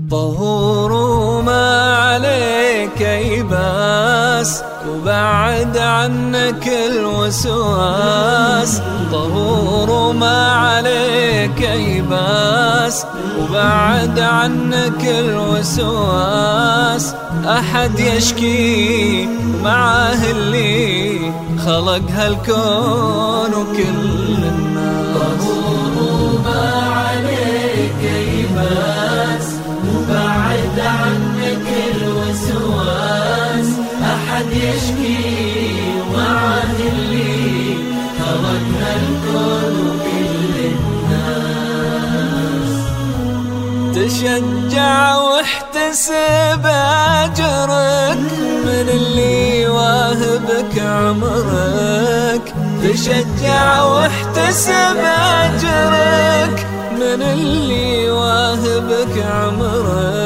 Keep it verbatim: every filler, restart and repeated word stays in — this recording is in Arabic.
طهور وما عليك يباس، وبعد عنك الوسواس. طهور وما عليك يباس، وبعد عنك الوسواس. أحد يشكي معاه اللي خلق هالكون وكل الناس. طهور وما عليك يباس، وبعد عنك الوسواس. أحد يشكي معاه اللي خلق هالكون وكل الناس. تشجع واحتسب أجرك من اللي واهبك عمرك. تشجع واحتسب أجرك من اللي واهبك عمرك.